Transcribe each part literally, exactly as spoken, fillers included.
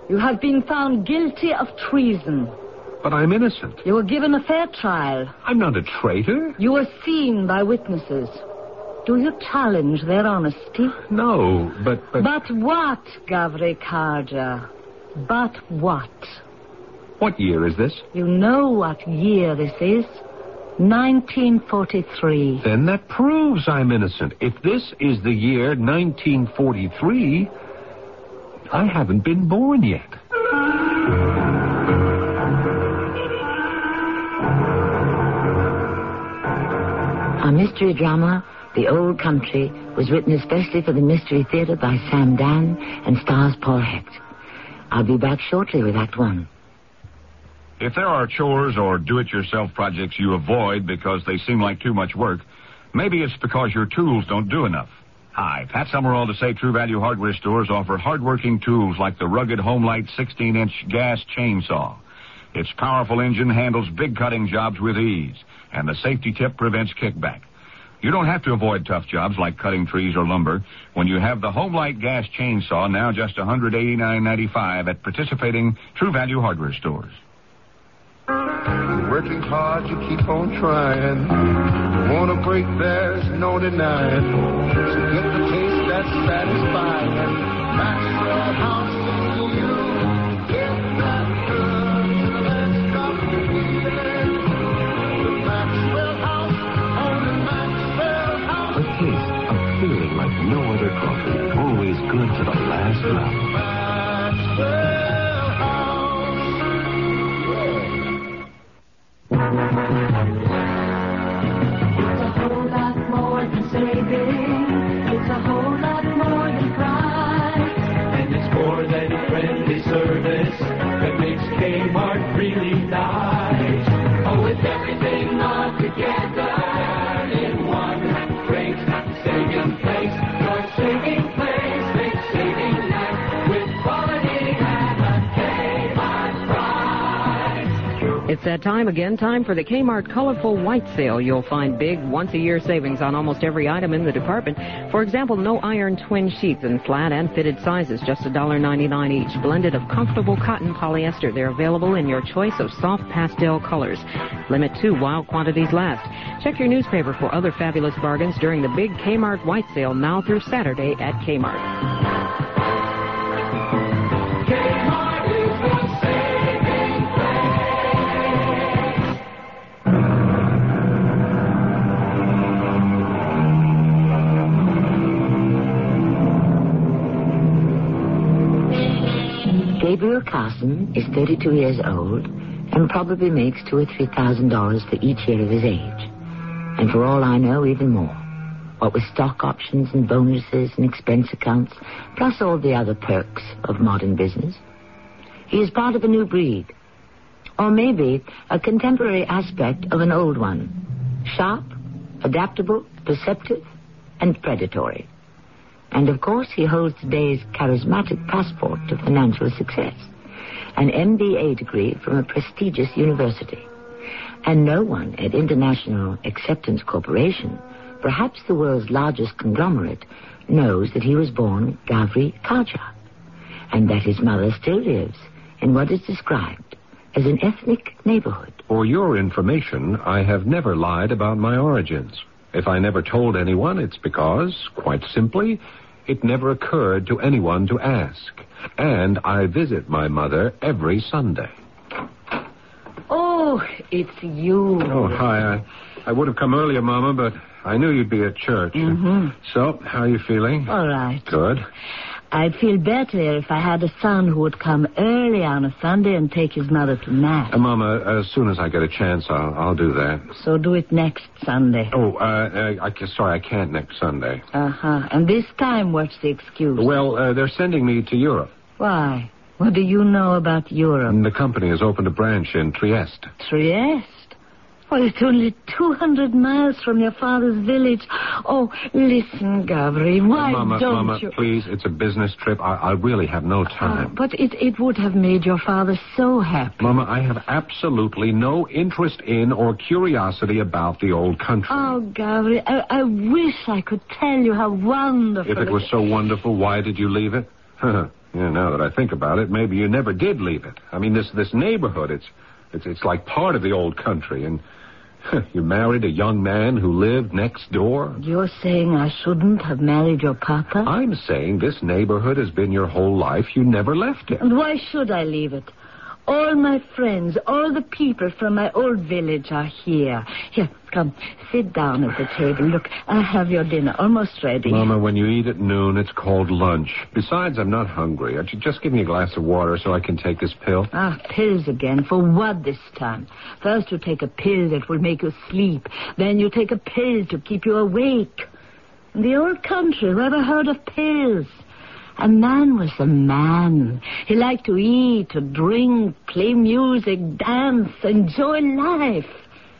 You have been found guilty of treason. But I'm innocent. You were given a fair trial. I'm not a traitor. You were seen by witnesses. Do you challenge their honesty? No, but... But, but what, Gavri Kharja? But what? What year is this? You know what year this is. nineteen forty-three. Then that proves I'm innocent. If this is the year nineteen forty-three, I haven't been born yet. Our mystery drama, The Old Country, was written especially for the Mystery Theatre by Sam Dan and stars Paul Hecht. I'll be back shortly with Act One. If there are chores or do-it-yourself projects you avoid because they seem like too much work, maybe it's because your tools don't do enough. Hi, Pat Summerall to say True Value Hardware stores offer hardworking tools like the rugged Homelight sixteen-inch gas chainsaw. Its powerful engine handles big cutting jobs with ease, and the safety tip prevents kickback. You don't have to avoid tough jobs like cutting trees or lumber when you have the Homelight gas chainsaw, now just one hundred eighty-nine ninety-five at participating True Value Hardware stores. You're working hard, you keep on trying. You want to break, there's no denying. So get the taste that's satisfying. Maxwell House to you. Get that good, let's stop the feeling. The Maxwell House, only Maxwell House. A taste of feeling like no other coffee. Always good to the last drop. Maxwell. It's a whole lot more than saving. It's a whole lot more than price. And it's more than friendly service that makes Kmart really nice. Oh, with everything all together in one great saving place. Your saving place makes saving nice with quality and a Kmart price. It's that time again, time for the Kmart Colorful White Sale. You'll find big once-a-year savings on almost every item in the department. For example, no iron twin sheets in flat and fitted sizes, just one dollar ninety-nine each. Blended of comfortable cotton polyester. They're available in your choice of soft pastel colors. Limit two while quantities last. Check your newspaper for other fabulous bargains during the big Kmart White Sale now through Saturday at Kmart. Gabriel Carson is thirty-two years old and probably makes two or three thousand dollars for each year of his age. And for all I know, even more. What with stock options and bonuses and expense accounts, plus all the other perks of modern business. He is part of a new breed. Or maybe a contemporary aspect of an old one. Sharp, adaptable, perceptive, and predatory. And, of course, he holds today's charismatic passport to financial success. An M B A degree from a prestigious university. And no one at International Acceptance Corporation, perhaps the world's largest conglomerate, knows that he was born Gavri Kharja. And that his mother still lives in what is described as an ethnic neighborhood. For your information, I have never lied about my origins. If I never told anyone, it's because, quite simply, it never occurred to anyone to ask. And I visit my mother every Sunday. Oh, it's you. Oh, hi. I, I would have come earlier, Mama, but I knew you'd be at church. Mm-hmm. So, how are you feeling? All right. Good. I'd feel better if I had a son who would come early on a Sunday and take his mother to Mass. Uh, Mama, as soon as I get a chance, I'll, I'll do that. So do it next Sunday. Oh, uh, I, I, sorry, I can't next Sunday. Uh-huh. And this time, what's the excuse? Well, uh, they're sending me to Europe. Why? What do you know about Europe? And the company has opened a branch in Trieste. Trieste? Well, it's only two hundred miles from your father's village. Oh, listen, Gavri, why Mama, don't Mama, you... please, it's a business trip. I, I really have no time. Oh, but it, it would have made your father so happy. Mama, I have absolutely no interest in or curiosity about the old country. Oh, Gavri, I, I wish I could tell you how wonderful... If it was so wonderful, why did you leave it? Yeah, now that I think about it, maybe you never did leave it. I mean, this this neighborhood, it's it's it's like part of the old country, and you married a young man who lived next door. You're saying I shouldn't have married your papa? I'm saying this neighborhood has been your whole life. You never left it. And why should I leave it? All my friends, all the people from my old village are here. Here, come, sit down at the table. Look, I have your dinner almost ready. Mama, when you eat at noon, it's called lunch. Besides, I'm not hungry. Just give me a glass of water so I can take this pill. Ah, pills again. For what this time? First you take a pill that will make you sleep. Then you take a pill to keep you awake. In the old country, who ever heard of pills? A man was a man. He liked to eat, to drink, play music, dance, enjoy life.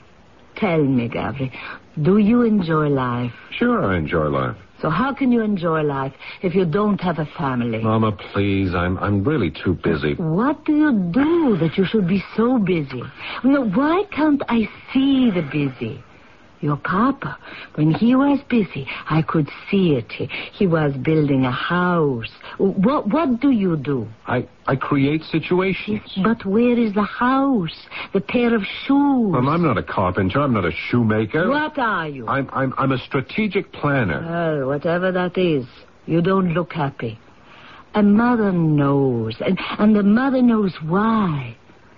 Tell me, Gavri, do you enjoy life? Sure, I enjoy life. So how can you enjoy life if you don't have a family? Mama, please, I'm I'm really too busy. What do you do that you should be so busy? No, why can't I see the busy? Your papa, when he was busy, I could see it. He, he was building a house. What what do you do? I, I create situations. But where is the house? The pair of shoes? Mom, I'm not a carpenter. I'm not a shoemaker. What are you? I'm I'm I'm a strategic planner. Well, whatever that is, you don't look happy. A mother knows, and, and the mother knows why.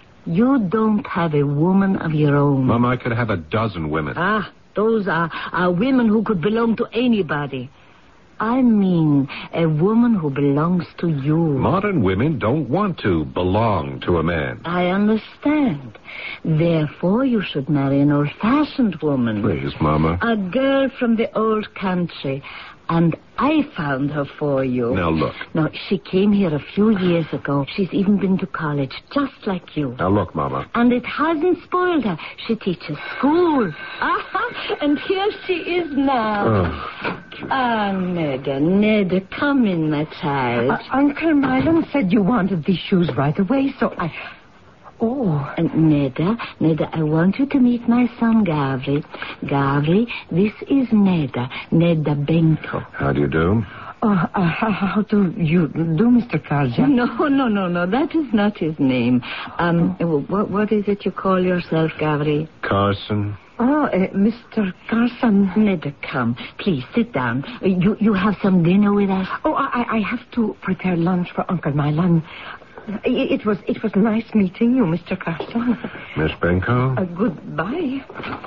You don't have a woman of your own. Mom, I could have a dozen women. Ah, those are, are women who could belong to anybody. I mean a woman who belongs to you. Modern women don't want to belong to a man. I understand. Therefore, you should marry an old-fashioned woman. Please, Mama. A girl from the old country. And I found her for you. Now, look. Now, she came here a few years ago. She's even been to college, just like you. Now, look, Mama. And it hasn't spoiled her. She teaches school. Aha! And here she is now. Oh. Ah, Neda, Neda, come in, my child. Uh, Uncle Milan said you wanted these shoes right away, so I... Oh. And Neda, Neda, I want you to meet my son, Gavri. Gavri, this is Neda, Neda Benko. How do you do? Oh, uh, how, how do you do, Mister Karja? No, no, no, no, that is not his name. Um, what, what is it you call yourself, Gavri? Carson. Oh, uh, Mister Carson. Neda, come. Please, sit down. Uh, you you have some dinner with us? Oh, I, I have to prepare lunch for Uncle Milan. It was it was nice meeting you, Mister Carson. Miss Benko? Uh, goodbye.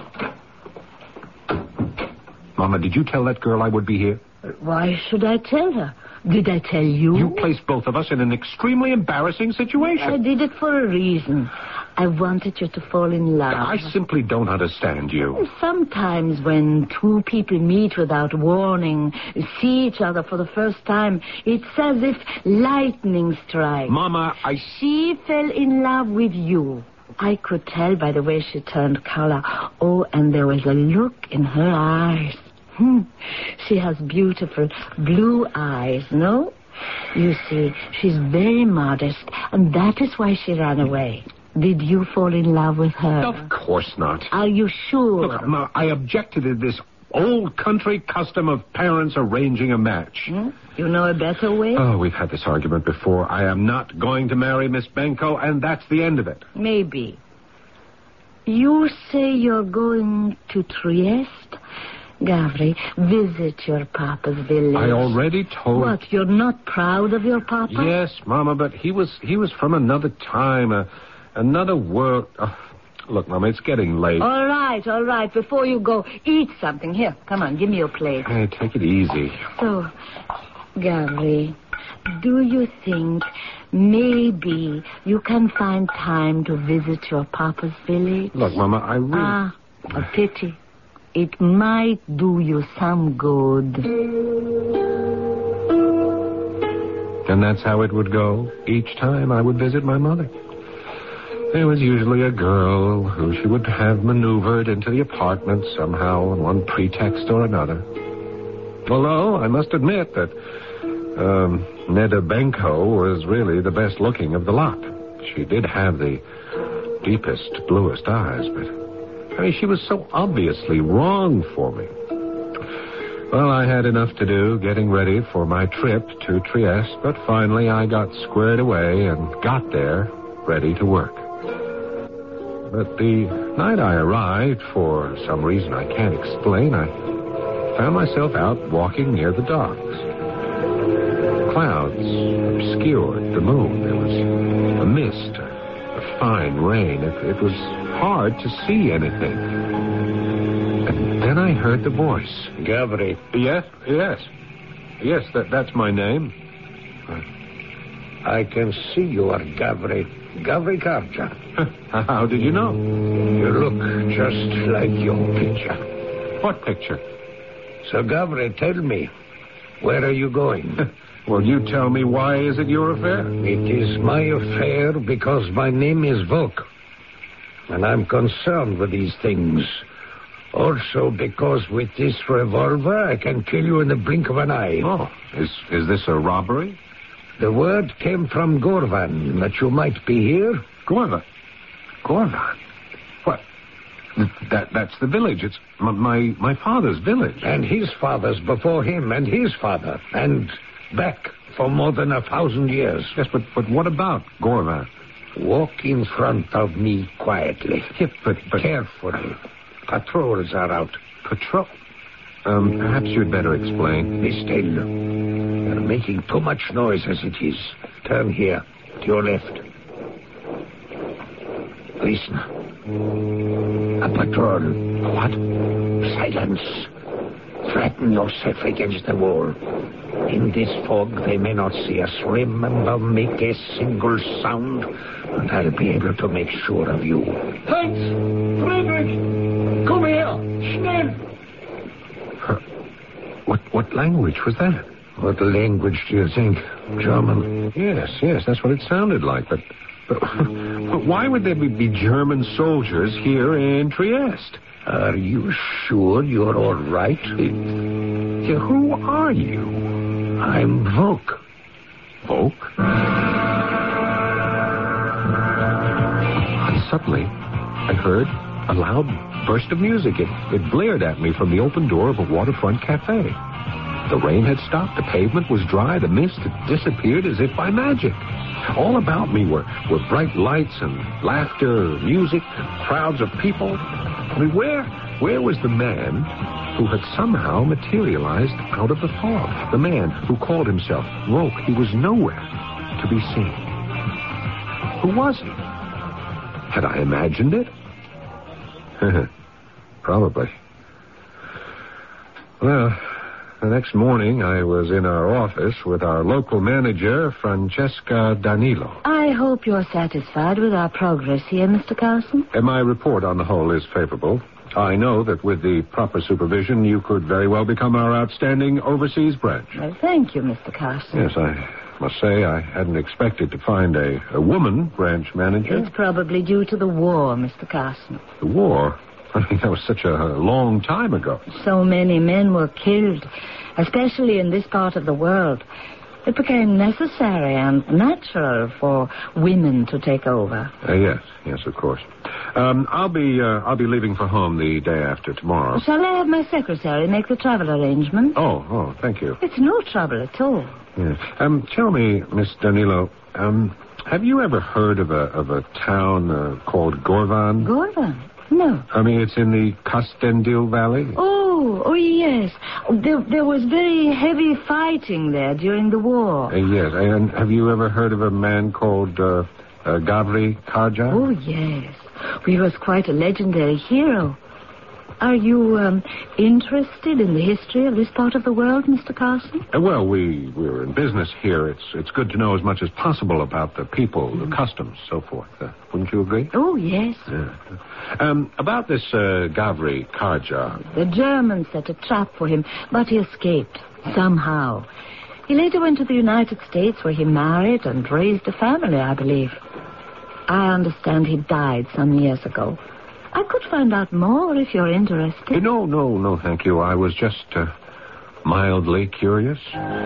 Mama, did you tell that girl I would be here? Why should I tell her? Did I tell you? You placed both of us in an extremely embarrassing situation. I did it for a reason. I wanted you to fall in love. I simply don't understand you. Sometimes when two people meet without warning, see each other for the first time, it's as if lightning strikes. Mama, I... She fell in love with you. I could tell by the way she turned color. Oh, and there was a look in her eyes. Hmm. She has beautiful blue eyes, no? You see, she's very modest, and that is why she ran away. Did you fall in love with her? Of course not. Are you sure? Look, Ma, I objected to this old country custom of parents arranging a match. Hmm? You know a better way? Oh, we've had this argument before. I am not going to marry Miss Benko, and that's the end of it. Maybe. You say you're going to Trieste? Gavri, visit your papa's village. I already told... What, you're not proud of your papa? Yes, Mama, but he was he was from another time, uh, another world. Uh, look, Mama, it's getting late. All right, all right. Before you go, eat something. Here, come on, give me your plate. Hey, take it easy. So, Gavri, do you think maybe you can find time to visit your papa's village? Look, Mama, I really... Ah, a pity. It might do you some good. And that's how it would go each time I would visit my mother. There was usually a girl who she would have maneuvered into the apartment somehow on one pretext or another. Although, I must admit that um, Neda Benko was really the best looking of the lot. She did have the deepest, bluest eyes, but... I mean, she was so obviously wrong for me. Well, I had enough to do getting ready for my trip to Trieste, but finally I got squared away and got there ready to work. But the night I arrived, for some reason I can't explain, I found myself out walking near the docks. Clouds obscured the moon. There was a mist, a fine rain. It, it was hard to see anything. And then I heard the voice. Gavri. Yes, yes. Yes, that, that's my name. I can see you are Gavri. Gavri Kharja. How did you know? You look just like your picture. What picture? So, Gavri, tell me, where are you going? Well, you tell me, why is it your affair? It is my affair because my name is Volk. And I'm concerned with these things. Also because with this revolver, I can kill you in the blink of an eye. Oh, is is this a robbery? The word came from Gorvan that you might be here. Gorvan? Gorvan? What? Th- That that's the village. It's my, my my father's village. And his father's before him, and his father. And back for more than a thousand years. Yes, but, but what about Gorvan? Walk in front of me quietly. Yeah, but, but... Carefully. Patrols are out. Patrol? Um, perhaps you'd better explain. Be still. You're making too much noise as it is. Turn here, to your left. Listen. A patrol. What? Silence. Flatten yourself against the wall. In this fog, they may not see us. Remember, make a single sound, and I'll be able to make sure of you. Heinz! Friedrich! Come here! Schnell! Her, what, what language was that? What language do you think? German? Yes, yes, that's what it sounded like, but... But, but why would there be, be German soldiers here in Trieste? Are you sure you're all right? Yeah, who are you? I'm Volk. Volk? And suddenly, I heard a loud burst of music. It, it blared at me from the open door of a waterfront cafe. The rain had stopped. The pavement was dry. The mist had disappeared as if by magic. All about me were, were bright lights and laughter, music, and crowds of people. I mean, where, where was the man who had somehow materialized out of the fog? The man who called himself Volk. He was nowhere to be seen. Who was he? Had I imagined it? Probably. Well, the next morning I was in our office with our local manager, Francesca Danilo. I hope you're satisfied with our progress here, Mister Carson. And my report on the whole is favorable. I know that with the proper supervision, you could very well become our outstanding overseas branch. Well, thank you, Mister Carson. Yes, I must say I hadn't expected to find a, a woman branch manager. It's probably due to the war, Mister Carson. The war? I mean, that was such a long time ago. So many men were killed, especially in this part of the world. It became necessary and natural for women to take over. Uh, yes, yes, of course. Um, I'll be uh, I'll be leaving for home the day after tomorrow. Shall I have my secretary make the travel arrangements? Oh, oh, thank you. It's no trouble at all. Yes. Um, tell me, Miss Danilo, um, have you ever heard of a of a town uh, called Gorvan? Gorvan? No. I mean, it's in the Castendil Valley. Oh, oh yes. There, there was very heavy fighting there during the war. Uh, yes, and have you ever heard of a man called uh, uh, Gavri Kharja? Oh, yes. He was quite a legendary hero. Are you um, interested in the history of this part of the world, Mister Carson? Uh, well, we, we're in business here. It's it's good to know as much as possible about the people, mm. the customs, so forth. Uh, wouldn't you agree? Oh, yes. Yeah. Um, about this uh, Gavri Kharja. The Germans set a trap for him, but he escaped, somehow. He later went to the United States, where he married and raised a family, I believe. I understand he died some years ago. I could find out more if you're interested. Uh, no, no, no, thank you. I was just uh, mildly curious.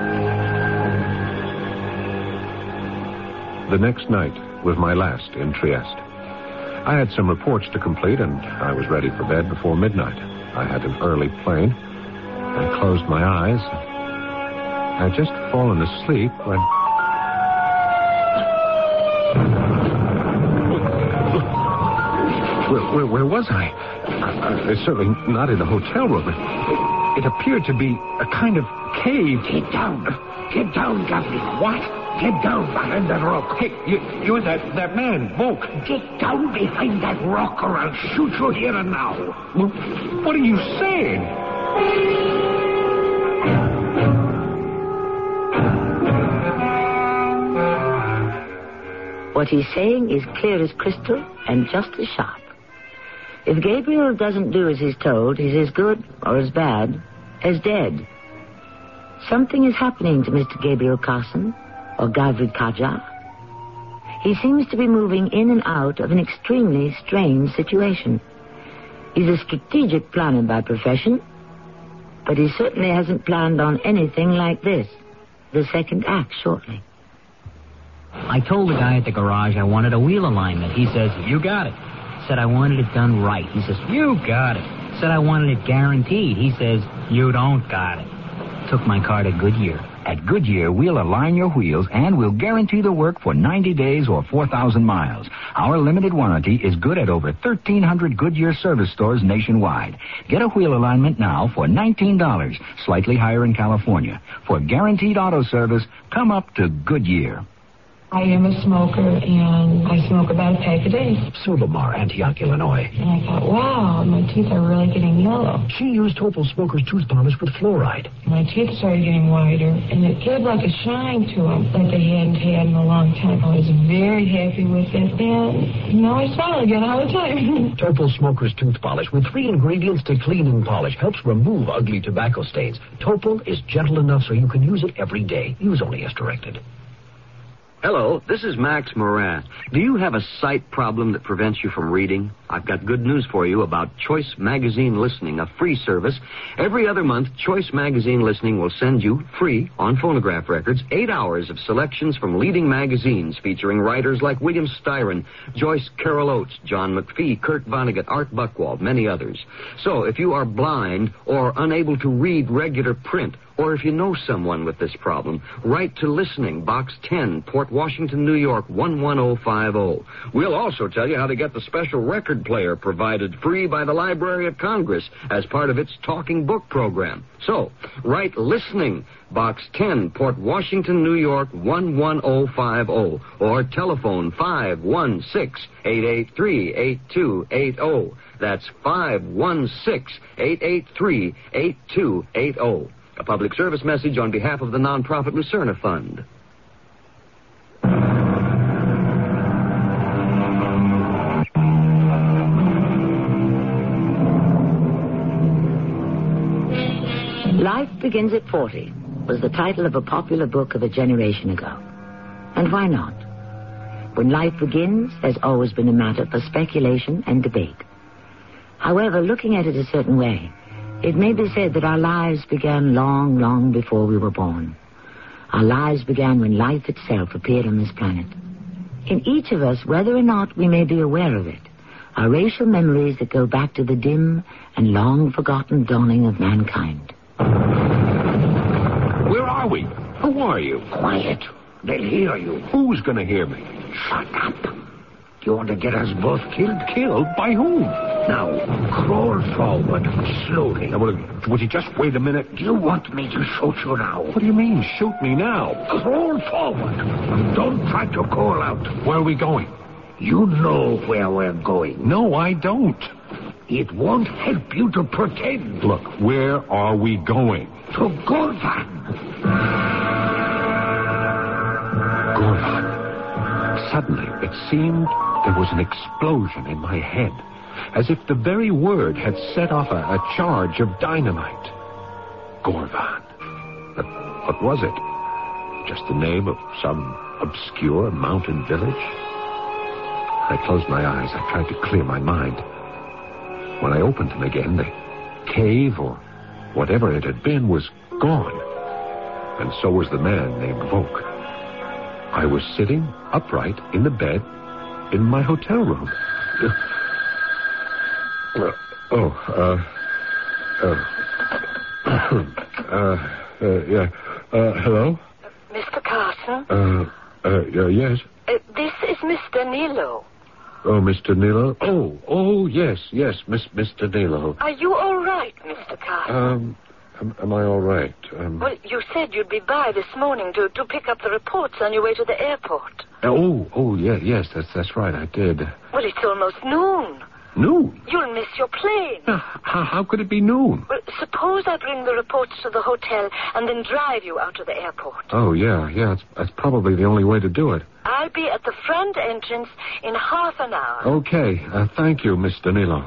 The next night was my last in Trieste. I had some reports to complete, and I was ready for bed before midnight. I had an early plane. I closed my eyes. I'd just fallen asleep when... Where, where, where was I? I, I? Certainly not in the hotel room. It, it appeared to be a kind of cave. Get down. Get down, Gaffney. What? Get down behind that rock. Hey, you, you're that, that man, Volk. Get down behind that rock or I'll shoot you here and now. Well, what are you saying? What he's saying is clear as crystal and just as sharp. If Gabriel doesn't do as he's told, he's as good or as bad as dead. Something is happening to Mister Gabriel Carson, or Gavri Kaja. He seems to be moving in and out of an extremely strange situation. He's a strategic planner by profession, but he certainly hasn't planned on anything like this. The second act shortly. I told the guy at the garage I wanted a wheel alignment. He says, you got it. Said I wanted it done right. He says, you got it. Said I wanted it guaranteed. He says, you don't got it. Took my car to Goodyear. At Goodyear, we'll align your wheels and we'll guarantee the work for ninety days or four thousand miles. Our limited warranty is good at over thirteen hundred Goodyear service stores nationwide. Get a wheel alignment now for nineteen dollars, slightly higher in California. For guaranteed auto service, come up to Goodyear. I am a smoker, and I smoke about a pack a day. Sulomar, Antioch, Illinois. And I thought, wow, my teeth are really getting yellow. She used Topol Smoker's tooth polish with fluoride. My teeth started getting wider, and it gave like a shine to them that they hadn't had in a long time. I was very happy with it, and now I smile again all the time. Topol Smoker's tooth polish with three ingredients to clean and polish helps remove ugly tobacco stains. Topol is gentle enough so you can use it every day. Use only as directed. Hello, this is Max Moran. Do you have a sight problem that prevents you from reading? I've got good news for you about Choice Magazine Listening, a free service. Every other month, Choice Magazine Listening will send you, free, on phonograph records, eight hours of selections from leading magazines featuring writers like William Styron, Joyce Carol Oates, John McPhee, Kurt Vonnegut, Art Buchwald, many others. So if you are blind or unable to read regular print, or if you know someone with this problem, write to Listening, Box ten, Port Washington, New York, one one oh five oh. We'll also tell you how to get the special record player provided free by the Library of Congress as part of its Talking Book program. So, write Listening, Box ten, Port Washington, New York, one one oh five oh, or telephone five one six, eight eight three, eight two eight oh. That's five one six, eight eight three, eight two eight oh. A public service message on behalf of the nonprofit Lucerna Fund. Life Begins at forty was the title of a popular book of a generation ago. And why not? When life begins, there's always been a matter for speculation and debate. However, looking at it a certain way, it may be said that our lives began long, long before we were born. Our lives began when life itself appeared on this planet. In each of us, whether or not we may be aware of it, are racial memories that go back to the dim and long-forgotten dawning of mankind. Where are we? Who are you? Quiet. They'll hear you. Who's going to hear me? Shut up. You want to get us both killed? Killed? By whom? Now, crawl forward slowly. Now, would, would you just wait a minute? Do you want me to shoot you now? What do you mean, shoot me now? Crawl forward. Don't try to call out. Where are we going? You know where we're going. No, I don't. It won't help you to pretend. Look, where are we going? To Gorvan. Gorvan. Suddenly, it seemed there was an explosion in my head, as if the very word had set off a, a charge of dynamite. Gorvan. But what was it? Just the name of some obscure mountain village? I closed my eyes. I tried to clear my mind. When I opened them again, the cave, or whatever it had been, was gone. And so was the man named Volk. I was sitting upright in the bed in my hotel room. Uh, oh, uh, uh, uh, uh, yeah. Uh, hello? Mister Carson? Uh, uh, uh, yes. Uh, this is Mister Nilo. Oh, Mister Nilo? Oh, oh, yes, yes, Miss, Mister Nilo. Are you all right, Mister Carson? Um, am, am I all right? Um, Well, you said you'd be by this morning to, to pick up the reports on your way to the airport. oh, oh, yeah, yes, that's that's right, I did. Well, it's almost noon. Noon? You'll miss your plane. Uh, how, how could it be noon? Well, suppose I bring the reports to the hotel and then drive you out to the airport. Oh, yeah, yeah, that's, that's probably the only way to do it. I'll be at the front entrance in half an hour. Okay, uh, thank you, Mister Nilo.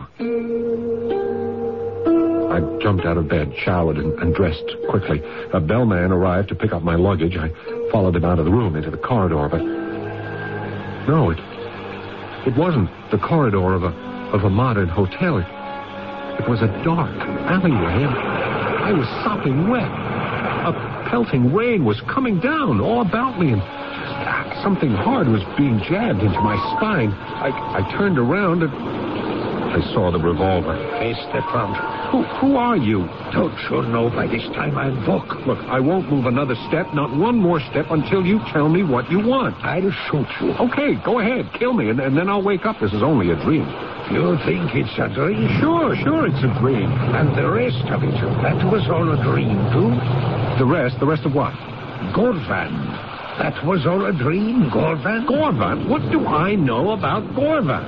I jumped out of bed, showered, and, and dressed quickly. A bellman arrived to pick up my luggage. I followed him out of the room into the corridor, but... No, it... It wasn't the corridor of a... of a modern hotel. It, it was a dark alleyway, and I was sopping wet. A pelting rain was coming down all about me, and something hard was being jabbed into my spine. I, I turned around, and I saw the revolver. Face the front. Who, who are you? Don't you know by this time I'm Vuk? Look, I won't move another step, not one more step, until you tell me what you want. I'll shoot you. Okay, go ahead, kill me, and, and then I'll wake up. This is only a dream. You think it's a dream? Sure, sure it's a dream. And the rest of it, that was all a dream, too? The rest? The rest of what? Gorvan. That was all a dream, Gorvan? Gorvan? What do I know about Gorvan?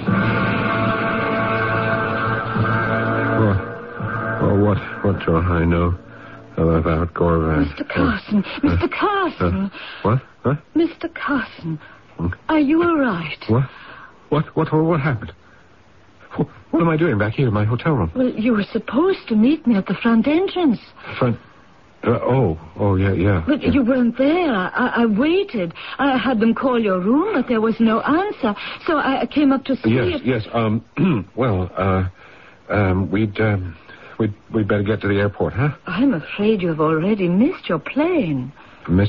Oh, oh what, what do I know about Gorvan? Mister Carson, Uh, Mister Carson. Uh, what? What? Mister Carson, Hmm? are you all right? What? What? What? What happened? What, what am I doing back here in my hotel room? Well, you were supposed to meet me at the front entrance. Front. Uh, oh, oh, yeah, yeah. But yeah. you weren't there. I, I waited. I had them call your room, but there was no answer. So I I came up to see Yes, if... yes. Um. well, uh, um, we'd um, we'd we'd better get to the airport, huh? I'm afraid you've already missed your plane. Miss.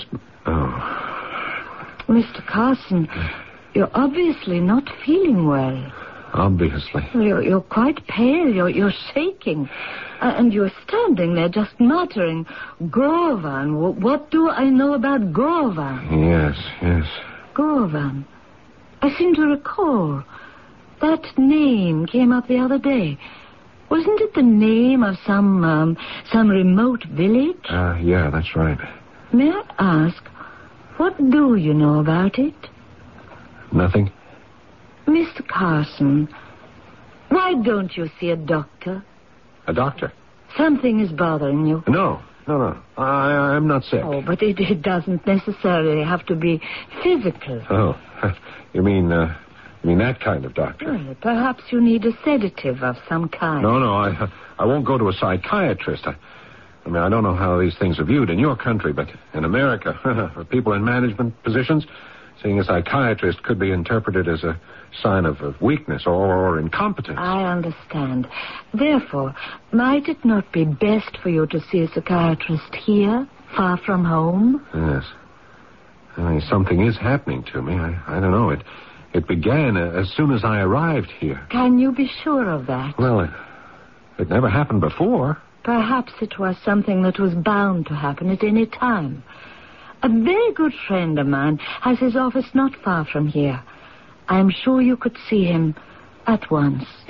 Oh. Mister Carson, you're obviously not feeling well. Obviously. You're, you're quite pale. You're, you're shaking. Uh, and you're standing there just muttering, Gorvan. W- what do I know about Gorvan? Yes, yes. Gorvan. I seem to recall. That name came up the other day. Wasn't it the name of some, um, some remote village? Uh, yeah, that's right. May I ask, what do you know about it? Nothing? Mister Carson, why don't you see a doctor? A doctor? Something is bothering you. No, no, no. I, I'm not sick. Oh, but it, it doesn't necessarily have to be physical. Oh, you mean, uh, you mean that kind of doctor? Well, perhaps you need a sedative of some kind. No, no, I, I won't go to a psychiatrist. I, I mean, I don't know how these things are viewed in your country, but in America, for people in management positions, seeing a psychiatrist could be interpreted as a sign of, of weakness or, or incompetence. I understand. Therefore, might it not be best for you to see a psychiatrist here, far from home? Yes. I mean, something is happening to me. I, I don't know. It it began uh, as soon as I arrived here. Can you be sure of that? Well, it, it never happened before. Perhaps it was something that was bound to happen at any time. A very good friend of mine has his office not far from here. I'm sure you could see him at once. I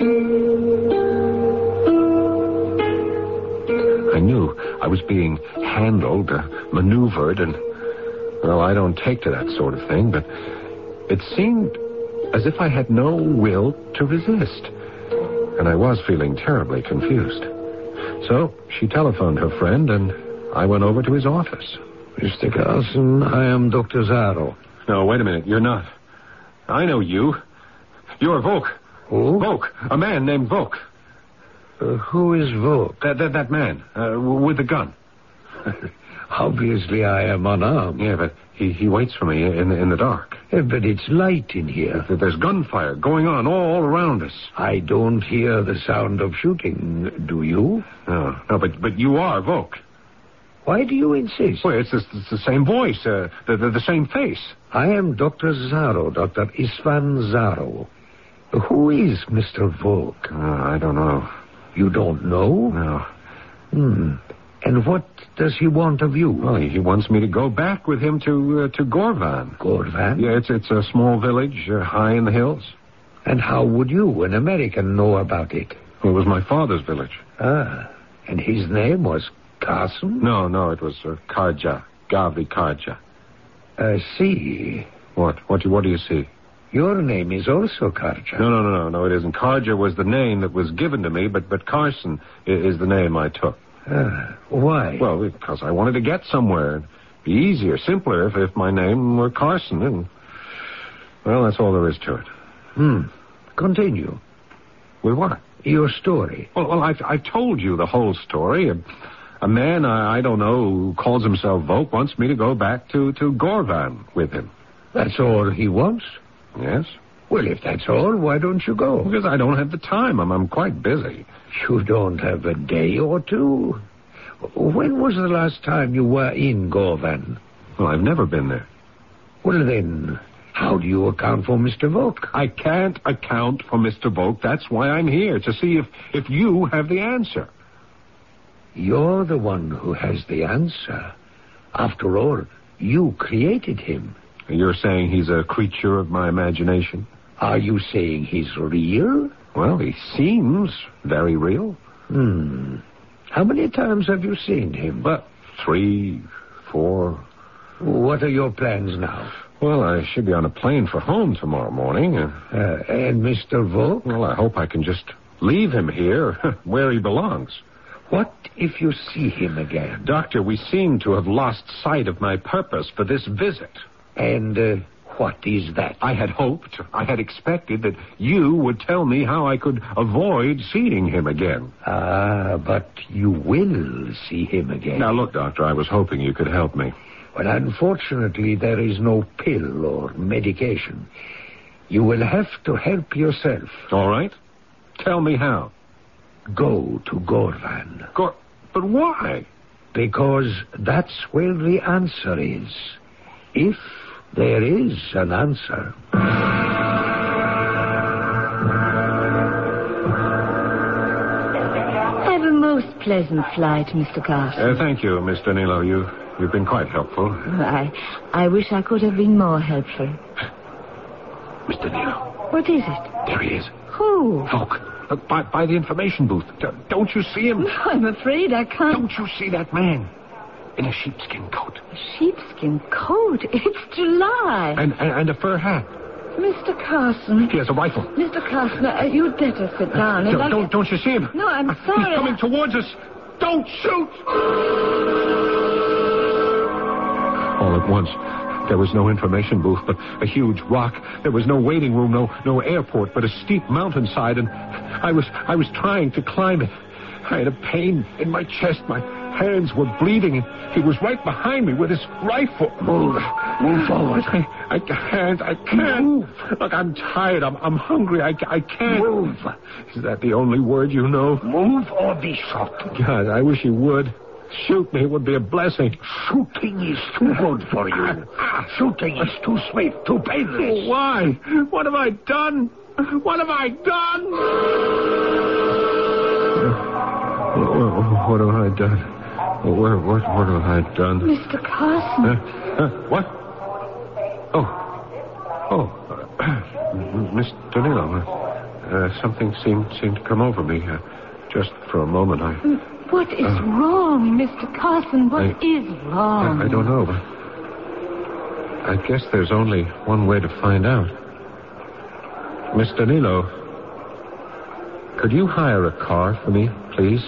knew I was being handled, uh, maneuvered, and, well, I don't take to that sort of thing, but it seemed as if I had no will to resist. And I was feeling terribly confused. So she telephoned her friend, and I went over to his office. Mister Carson, I am Doctor Zaro. No, wait a minute. You're not. I know you. You're Vuk. Who? Vuk. A man named Vuk. Uh, who is Vuk? That, that, that man, uh, with the gun. Obviously, I am unarmed. Yeah, but he, he waits for me in, in the dark. Yeah, but it's light in here. There's gunfire going on all around us. I don't hear the sound of shooting, do you? No, no, but, but you are Vuk. Why do you insist? Well, it's, it's the same voice, uh, the, the, the same face. I am Doctor Zaro, Doctor Isvan Zaro. Who is Mister Vuk? Uh, I don't know. You don't know? No. Hmm. And what does he want of you? Well, he wants me to go back with him to uh, to Gorvan. Gorvan? Yeah, it's it's a small village uh, high in the hills. And how would you, an American, know about it? Well, it was my father's village. Ah, and his name was Carson? No, no, it was uh, Karja, Gavri Karja. I see. What? What do, what do you see? Your name is also Karja. No, no, no, no, no, it isn't. Karja was the name that was given to me, but, but Carson is, is the name I took. Ah, why? Well, because I wanted to get somewhere. It'd be easier, simpler if, if my name were Carson. And, well, that's all there is to it. Hmm. Continue. With what? Your story. Well, well I've, I've told you the whole story. A, a man I, I don't know who calls himself Volk wants me to go back to, to Gorvan with him. That's all he wants? Yes. Well, if that's all, why don't you go? Because I don't have the time. I'm, I'm quite busy. You don't have a day or two? When was the last time you were in Gorvan? Well, I've never been there. Well, then, how do you account for Mister Volk? I can't account for Mister Volk. That's why I'm here, to see if, if you have the answer. You're the one who has the answer. After all, you created him. You're saying he's a creature of my imagination? Are you saying he's real? Well, he seems very real. Hmm. How many times have you seen him? Well, three, four. What are your plans now? Well, I should be on a plane for home tomorrow morning. Uh, uh, and Mister Volk? Well, I hope I can just leave him here where he belongs. What if you see him again? Doctor, we seem to have lost sight of my purpose for this visit. And uh, what is that? I had hoped, I had expected that you would tell me how I could avoid seeing him again. Ah, but you will see him again. Now, look, Doctor, I was hoping you could help me. Well, unfortunately, there is no pill or medication. You will have to help yourself. All right. Tell me how. Go to Gorvan. Gor... But why? Because that's where the answer is. If there is an answer. Have a most pleasant flight, Mister Carson. Uh, thank you, Miss Danilo. You, you've been quite helpful. I, I wish I could have been more helpful. Miss Danilo. What is it? There he is. Who? Volk. Look, by, by the information booth. D- don't you see him? No, I'm afraid I can't. Don't you see that man? In a sheepskin coat. A sheepskin coat? It's July. And, and, and a fur hat. Mister Carson. He has a rifle. Mister Carson, uh, you'd better sit down. Uh, and don't, I... don't, don't you see him? No, I'm sorry. He's coming I... towards us. Don't shoot! All at once, there was no information booth, but a huge rock. There was no waiting room, no no airport, but a steep mountainside, and I was I was trying to climb it. I had a pain in my chest. My hands were bleeding, and he was right behind me with his rifle. Move. Move forward. I, I can't. I can't. Move. Look, I'm tired. I'm I'm hungry. I, I can't. Move. Is that the only word you know? Move or be shot. God, I wish you would. Shoot me. It would be a blessing. Shooting is too good for you. Shooting is too sweet, too painless. Why? What have I done? What have I done? What, what have I done? What, what, what have I done? Mister Carson. Uh, uh, what? Oh. Oh. Uh, Miss Danilo, uh, something seemed, seemed to come over me. Uh, just for a moment, I... What is uh, wrong, Mister Carson? What I, is wrong? I, I don't know, but I guess there's only one way to find out. Miss Danilo, could you hire a car for me, please?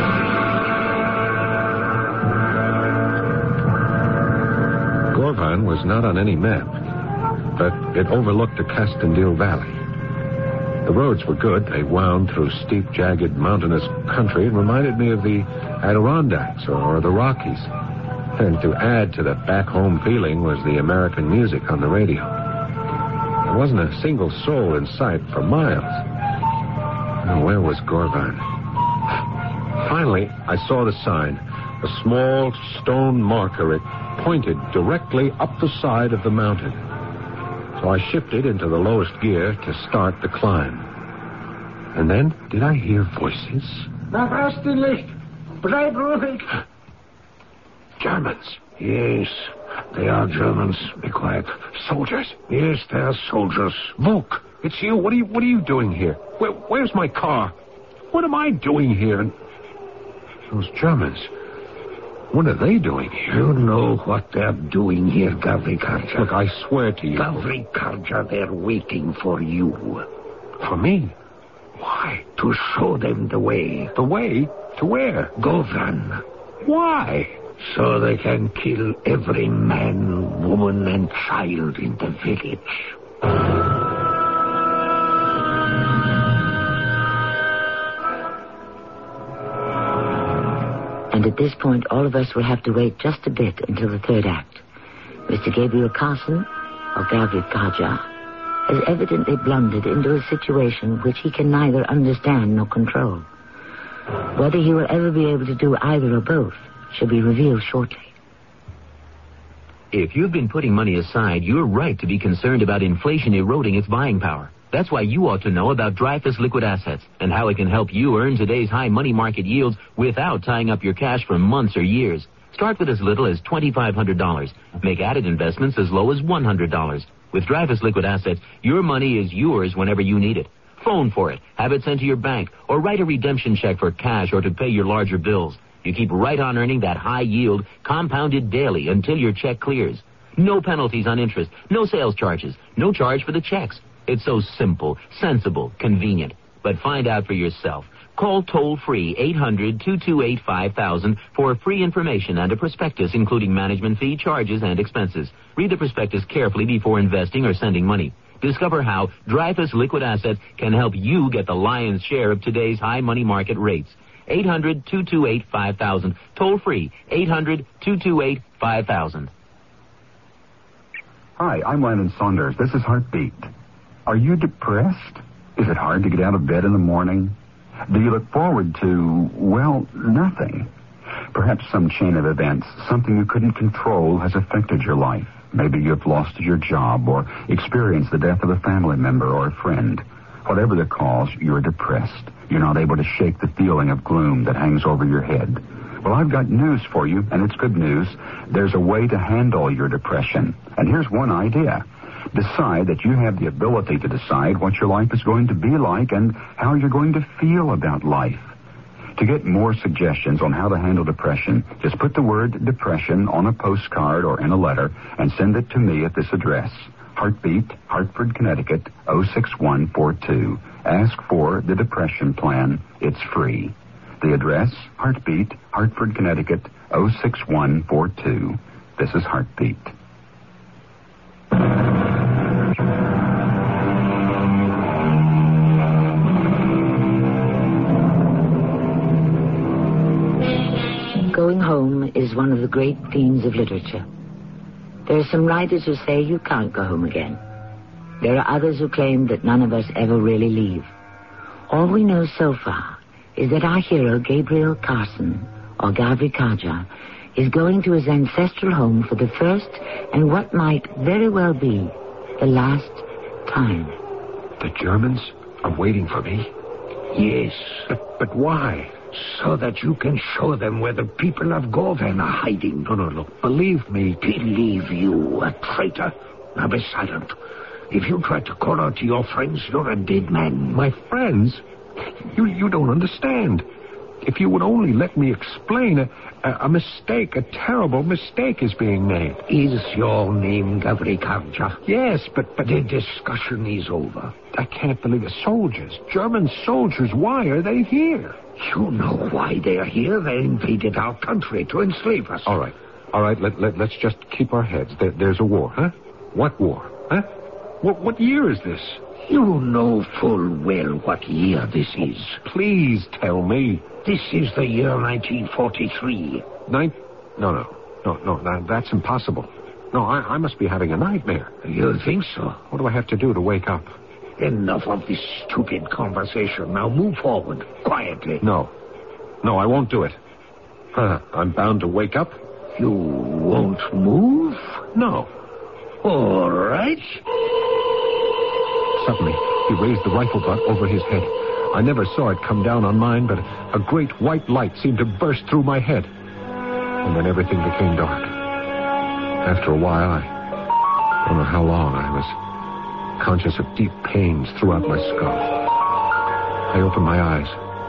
Gorvan was not on any map, but it overlooked the Castendil Valley. The roads were good. They wound through steep, jagged, mountainous country and reminded me of the Adirondacks or the Rockies. And to add to the back-home feeling was the American music on the radio. There wasn't a single soul in sight for miles. Now, where was Gorvan? Finally, I saw the sign, a small stone marker. It pointed directly up the side of the mountain. So I shifted into the lowest gear to start the climb. And then, did I hear voices? Nach Ostenlicht. Bleib ruhig. Germans. Yes, they are Germans. Be quiet. Soldiers? Yes, they are soldiers. Vuk, it's you. What are you, what are you doing here? Where, where's my car? What am I doing here? And those Germans, what are they doing here? You know what they're doing here, Gavrikarja. Look, I swear to you. Gavrikarja, they're waiting for you. For me? Why? To show them the way. The way? To where? Govran. Why? So they can kill every man, woman, and child in the village. And at this point, all of us will have to wait just a bit until the third act. Mister Gabriel Carson, or Gavrikarja, has evidently blundered into a situation which he can neither understand nor control. Whether he will ever be able to do either or both shall be revealed shortly. If you've been putting money aside, you're right to be concerned about inflation eroding its buying power. That's why you ought to know about Dreyfus Liquid Assets and how it can help you earn today's high money market yields without tying up your cash for months or years. Start with as little as twenty-five hundred dollars. Make added investments as low as one hundred dollars. With Dreyfus Liquid Assets, your money is yours whenever you need it. Phone for it, have it sent to your bank, or write a redemption check for cash or to pay your larger bills. You keep right on earning that high yield, compounded daily until your check clears. No penalties on interest, no sales charges, no charge for the checks. It's so simple, sensible, convenient. But find out for yourself. Call toll-free eight hundred, two two eight, five thousand for free information and a prospectus including management fee, charges, and expenses. Read the prospectus carefully before investing or sending money. Discover how Dreyfus Liquid Assets can help you get the lion's share of today's high money market rates. eight hundred, two two eight, five thousand. Toll-free eight hundred, two two eight, five thousand. Hi, I'm Landon Saunders. This is Heartbeat. Are you depressed? Is it hard to get out of bed in the morning? Do you look forward to, well, nothing? Perhaps some chain of events, something you couldn't control, has affected your life. Maybe you've lost your job or experienced the death of a family member or a friend. Whatever the cause, you're depressed. You're not able to shake the feeling of gloom that hangs over your head. Well, I've got news for you, and it's good news. There's a way to handle your depression. And here's one idea. Decide that you have the ability to decide what your life is going to be like and how you're going to feel about life. To get more suggestions on how to handle depression, just put the word depression on a postcard or in a letter and send it to me at this address. Heartbeat, Hartford, Connecticut, oh six one four two. Ask for the Depression Plan. It's free. The address, Heartbeat, Hartford, Connecticut, oh six one four two. This is Heartbeat. Going home is one of the great themes of literature. There are some writers who say you can't go home again. There are others who claim that none of us ever really leave. All we know so far is that our hero, Gabriel Carson, or Gavrikarja, is going to his ancestral home for the first and what might very well be the last time. The Germans are waiting for me? Yes. But, but why? So that you can show them where the people of Govan are hiding. No, no, look, believe me. Believe you, a traitor? Now be silent. If you try to call out to your friends, you're a dead man. My friends? You you don't understand. If you would only let me explain, a, a, a mistake, a terrible mistake is being made. Is your name Gavrikarja? Yes, but, but... The discussion is over. I can't believe it. Soldiers, German soldiers, why are they here? You know why they're here. They invaded our country to enslave us. All right, all right, let, let, let's just keep our heads. There, there's a war, huh? What war, huh? What, what year is this? You know full well what year this is. Please tell me. This is the year nineteen forty-three. Nine? No, no, no, no, that, that's impossible. No, I, I must be having a nightmare. You think so? What do I have to do to wake up? Enough of this stupid conversation. Now move forward, quietly. No. No, I won't do it. Huh, I'm bound to wake up? You won't move? No. All right. Suddenly, he raised the rifle butt over his head. I never saw it come down on mine, but a great white light seemed to burst through my head. and then everything became dark. After a while, I don't know how long, I was conscious of deep pains throughout my skull. I opened my eyes.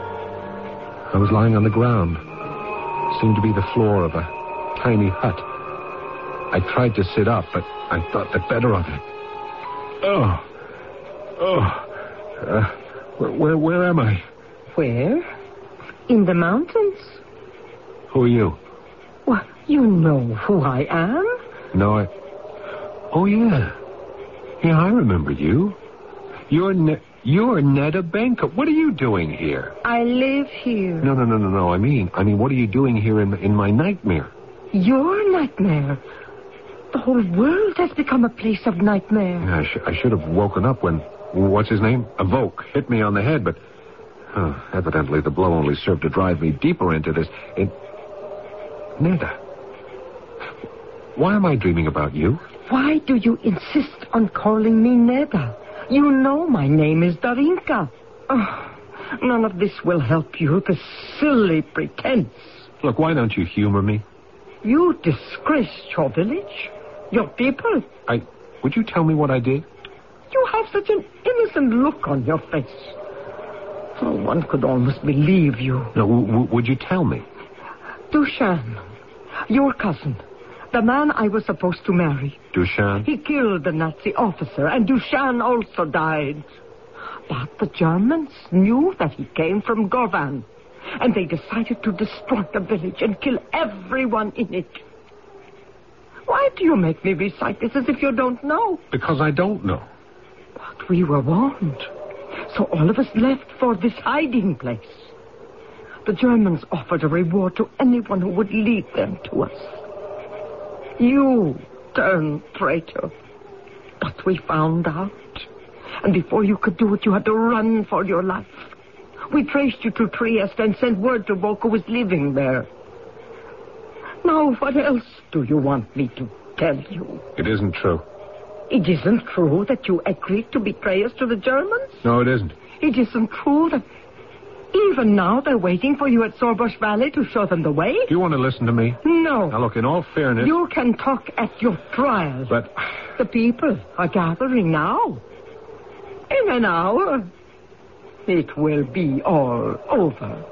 I was lying on the ground. It seemed to be the floor of a tiny hut. I tried to sit up, but I thought the better of it. Oh, oh, uh, where, where, where am I? Where? In the mountains. Who are you? Well, you know who I am. No, I... Oh, yeah. Yeah, I remember you. You're ne- you're Neda Benka. What are you doing here? I live here. No, no, no, no, no. I mean, I mean, what are you doing here in in my nightmare? Your nightmare? The whole world has become a place of nightmare. Yeah, I, sh- I should have woken up when... What's his name? Avok hit me on the head, but... Uh, evidently, the blow only served to drive me deeper into this. It... Neda. Why am I dreaming about you? Why do you insist on calling me Neda? You know my name is Darinka. Oh, none of this will help you, this silly pretense. Look, why don't you humor me? You disgraced your village, your people. I... Would you tell me what I did? You have such an innocent look on your face. Oh, one could almost believe you. No, w- w- would you tell me? Dushan, your cousin, the man I was supposed to marry. Dushan? He killed the Nazi officer, and Dushan also died. But the Germans knew that he came from Govan, and they decided to destroy the village and kill everyone in it. Why do you make me recite this as if you don't know? Because I don't know. But we were warned. So all of us left for this hiding place. The Germans offered a reward to anyone who would lead them to us. You turned traitor. But we found out. And before you could do it, you had to run for your life. We traced you to Trieste and sent word to Vok, who was living there. Now, what else do you want me to tell you? It isn't true. It isn't true that you agreed to betray us to the Germans? No, it isn't. It isn't true that even now they're waiting for you at Sorbush Valley to show them the way? Do you want to listen to me? No. Now, look, in all fairness... You can talk at your trial. But... The people are gathering now. In an hour, it will be all over.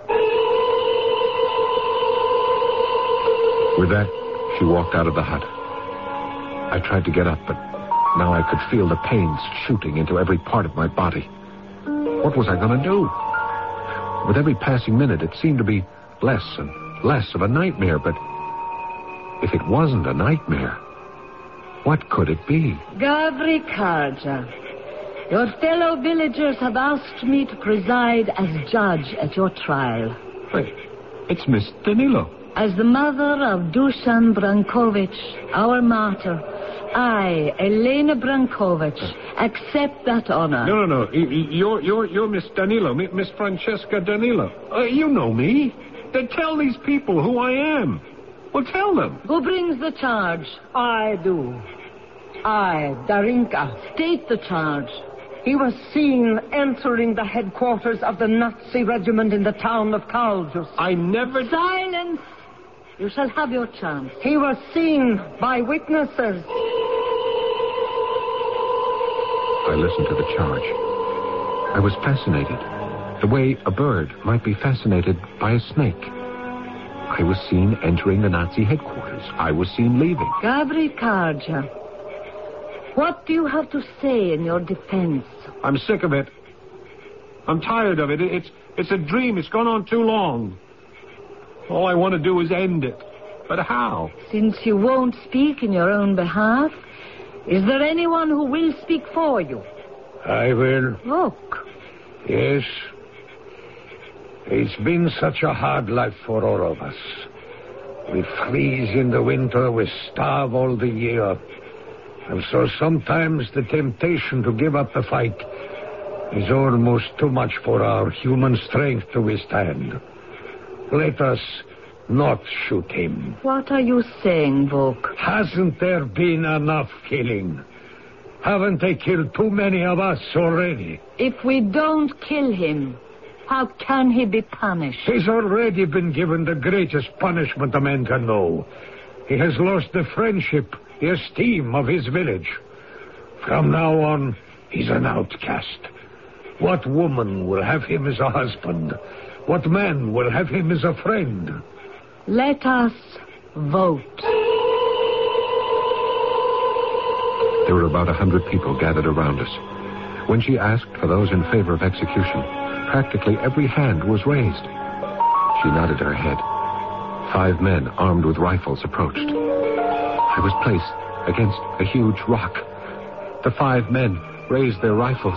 With that, she walked out of the hut. I tried to get up, but now I could feel the pains shooting into every part of my body. What was I going to do? With every passing minute, it seemed to be less and less of a nightmare, but if it wasn't a nightmare, what could it be? Gavri Karja, your fellow villagers have asked me to preside as judge at your trial. Wait, it's Miss Danilo. As the mother of Dusan Brankovic, our martyr, I, Elena Brankovic, accept that honor. No, no, no. You're, you're, you're Miss Danilo, Miss Francesca Danilo. Uh, you know me. Then tell these people who I am. Well, tell them. Who brings the charge? I do. I, Darinka. State the charge. He was seen entering the headquarters of the Nazi regiment in the town of Kaljus. I never... Silence! You shall have your chance. He was seen by witnesses. I listened to the charge. I was fascinated. The way a bird might be fascinated by a snake. I was seen entering the Nazi headquarters. I was seen leaving. Gavri Karja, what do you have to say in your defense? I'm sick of it. I'm tired of it. It's, it's a dream. It's gone on too long. All I want to do is end it. But how? Since you won't speak in your own behalf, is there anyone who will speak for you? I will. Look. Yes. It's been such a hard life for all of us. We freeze in the winter, we starve all the year. And so sometimes the temptation to give up the fight is almost too much for our human strength to withstand. Let us not shoot him. What are you saying, Vok? Hasn't there been enough killing? Haven't they killed too many of us already? If we don't kill him, How can he be punished? He's already been given the greatest punishment a man can know. He has lost the friendship, the esteem of his village. From now on, he's an outcast. What woman will have him as a husband? What man will have him as a friend? Let us vote. There were about a hundred people gathered around us. When she asked for those in favor of execution, practically every hand was raised. She nodded her head. Five men armed with rifles approached. I was placed against a huge rock. The five men raised their rifles.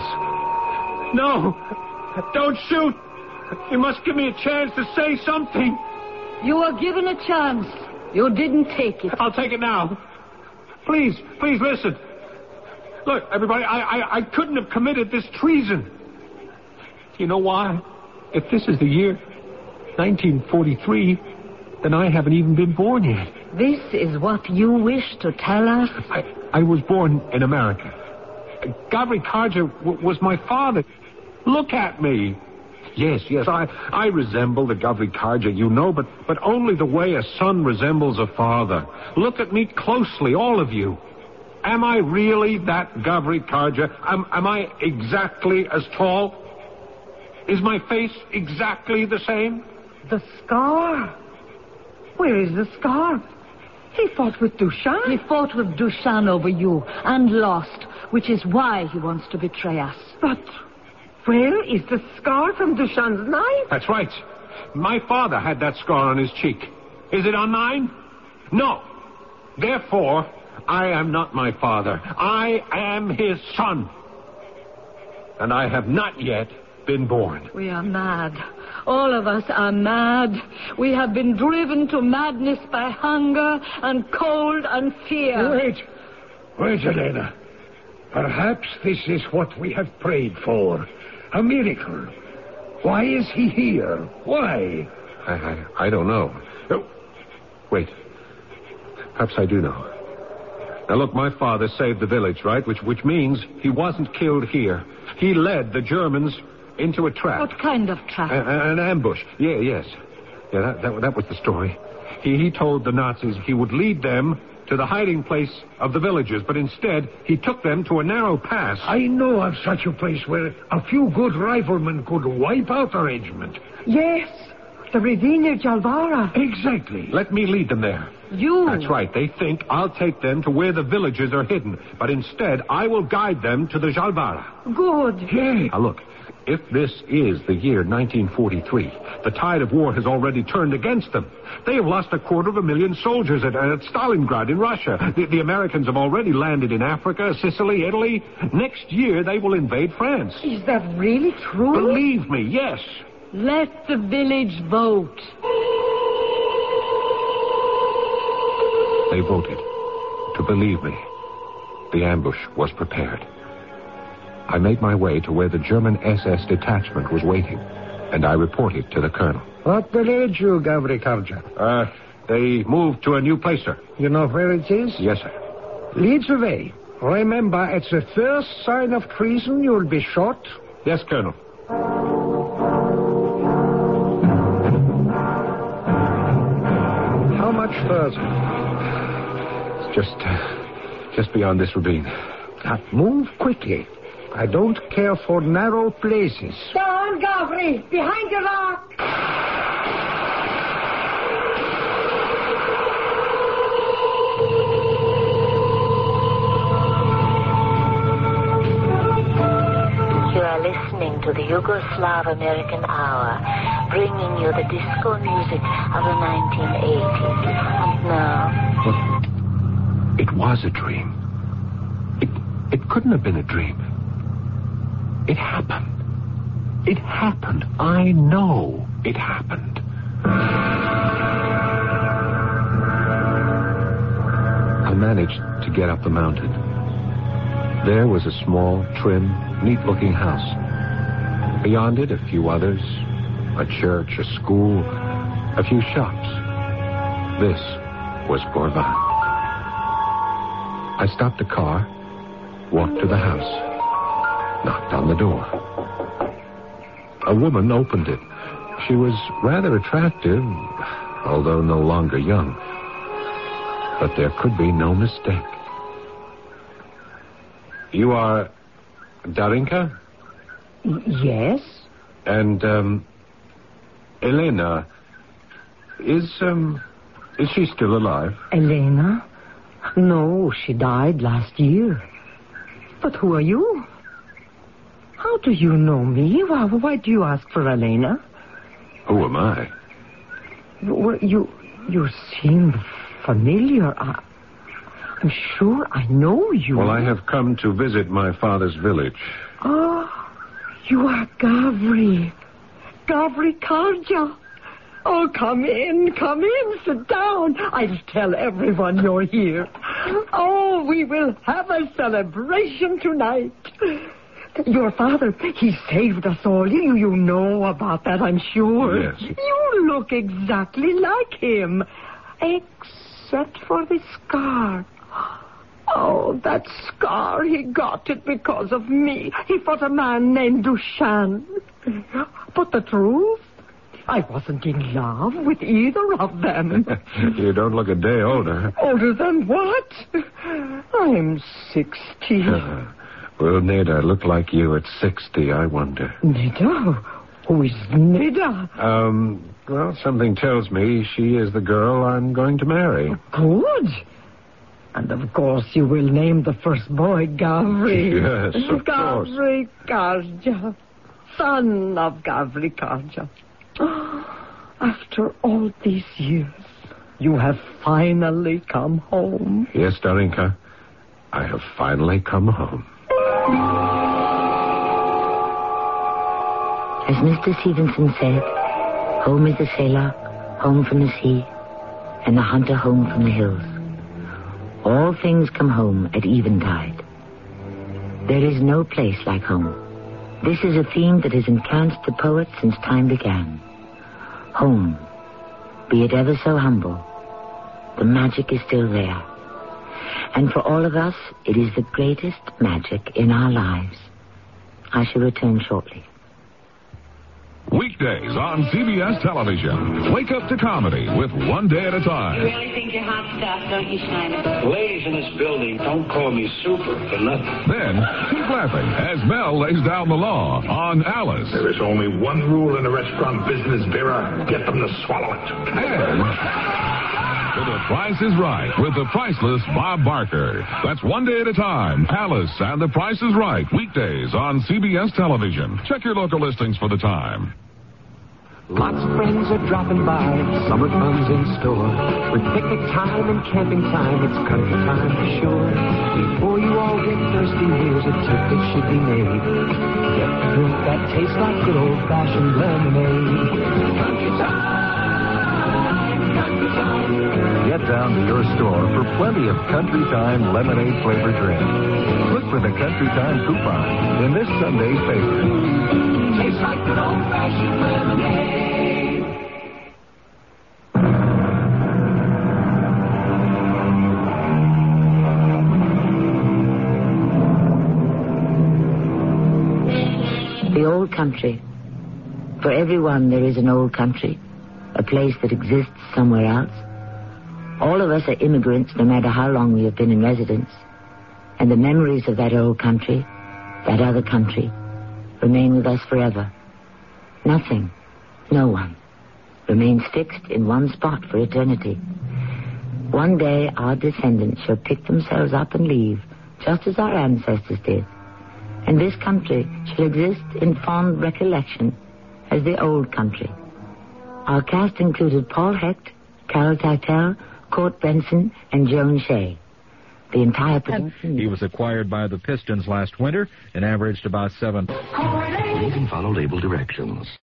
No! Don't shoot! You must give me a chance to say something. You were given a chance. You didn't take it. I'll take it now. Please, please listen. Look, everybody, I, I, I couldn't have committed this treason. You know why? If this is the year nineteen forty-three, then I haven't even been born yet. This is what you wish to tell us? I, I was born in America. Gavri Kharja w- was my father. Look at me. Yes, yes, I, I resemble the Gavri Kharja, you know, but, but only the way a son resembles a father. Look at me closely, all of you. Am I really that Gavri Kharja? Am, am I exactly as tall? Is my face exactly the same? The scar. Where is the scar? He fought with Dushan. He fought with Dushan over you and lost, which is why he wants to betray us. But where is the scar from Dushan's knife? That's right. My father had that scar on his cheek. Is it on mine? No. Therefore, I am not my father. I am his son. And I have not yet been born. We are mad. All of us are mad. We have been driven to madness by hunger and cold and fear. Wait. Wait, Elena. Perhaps this is what we have prayed for. A miracle. Why is he here? Why? I, I, I don't know. Oh, wait. Perhaps I do know. Now, look, my father saved the village, right? Which, which means he wasn't killed here. He led the Germans into a trap. What kind of trap? A, an ambush. Yeah, yes. Yeah, that, that, that was the story. He, he told the Nazis he would lead them to the hiding place of the villagers, but instead he took them to a narrow pass. I know of such a place where a few good riflemen could wipe out the regiment. Yes, the ravine near Jalvara. Exactly. Let me lead them there. You? That's right. They think I'll take them to where the villagers are hidden, but instead I will guide them to the Jalvara. Good. Yeah. Now look, if this is the year nineteen forty-three, the tide of war has already turned against them. They have lost a quarter of a million soldiers at, at Stalingrad in Russia. The, the Americans have already landed in Africa, Sicily, Italy. Next year they will invade France. Is that really true? Believe me, yes. Let the village vote. They voted. To believe me, the ambush was prepared. I made my way to where the German S S detachment was waiting, and I reported to the colonel. What delayed you, Gavri Kharja? Uh, they moved to a new place, sir. You know where it is? Yes, sir. Lead the way. Remember, at the first sign of treason, you'll be shot. Yes, Colonel. How much further? It's just, uh, just beyond this ravine. Now, move quickly. I don't care for narrow places. Down, Gavri! Behind the rock! You are listening to the Yugoslav American Hour, bringing you the disco music of the nineteen eighties. And now... But it was a dream. It, it couldn't have been a dream. It happened. It happened. I know it happened. I managed to get up the mountain. There was a small, trim, neat-looking house. Beyond it, a few others, a church, a school, a few shops. This was Gorban. I stopped the car, walked to the house, knocked on the door. a woman opened it. She was rather attractive, although no longer young. But there could be no mistake. You are Darinka? Yes? And, um, Elena, is, um, is she still alive? Elena? No, she died last year. But who are you? How do you know me? Why, why do you ask for Elena? Who am I? Well, you, you seem familiar. I, I'm sure I know you. Well, I have come to visit my father's village. Oh, you are Gavri. Gavri Karja. Oh, come in, come in, sit down. I'll tell everyone you're here. Oh, we will have a celebration tonight. Your father, he saved us all. You, you know about that, I'm sure. Yes. You look exactly like him, except for the scar. Oh, that scar, he got it because of me. He fought a man named Dushan. But the truth, I wasn't in love with either of them. You don't look a day older. Older than what? I'm sixty. Uh, will Neda look like you at sixty, I wonder? Neda? Who is Neda? Um, well, something tells me she is the girl I'm going to marry. Good. And of course you will name the first boy Gavri. Yes, of course. Gavri Karja. Son of Gavri Karja. After all these years, you have finally come home. Yes, Darinka, I have finally come home. As Mister Stevenson said, home is the sailor, home from the sea, and the hunter home from the hills. All things come home at eventide. There is no place like home. This is a theme that has entranced the poet since time began. Home, be it ever so humble, the magic is still there. And for all of us, it is the greatest magic in our lives. I shall return shortly. Weekdays on C B S Television. Wake up to comedy with One Day at a Time. You really think you're hot stuff, don't you, Schneider? Ladies in this building, don't call me super for nothing. Then, keep laughing as Mel lays down the law on Alice. There is only one rule in the restaurant business, Vera. Get them to swallow it. And to The Price is Right with the priceless Bob Barker. That's One Day at a Time. Alice and The Price is Right. Weekdays on C B S Television. Check your local listings for the time. Lots of friends are dropping by, summer fun's in store. With picnic time and camping time, it's country time for sure. Before you all get thirsty, here's a tip that should be made. Get a drink that tastes like good old-fashioned lemonade. Country time, country time. Get down to your store for plenty of Country Time lemonade flavored drink. Look for the Country Time coupon in this Sunday's paper. Tastes like good old-fashioned lemonade. The old country. For everyone, there is an old country, a place that exists somewhere else. All of us are immigrants, no matter how long we have been in residence. And the memories of that old country, that other country, remain with us forever. Nothing, no one, remains fixed in one spot for eternity. One day, our descendants shall pick themselves up and leave, just as our ancestors did. And this country shall exist in fond recollection as the old country. Our cast included Paul Hecht, Carol Teitel, Court Benson, and Joan Shea. The entire production... He was acquired by the Pistons last winter and averaged about seven... You can follow label directions.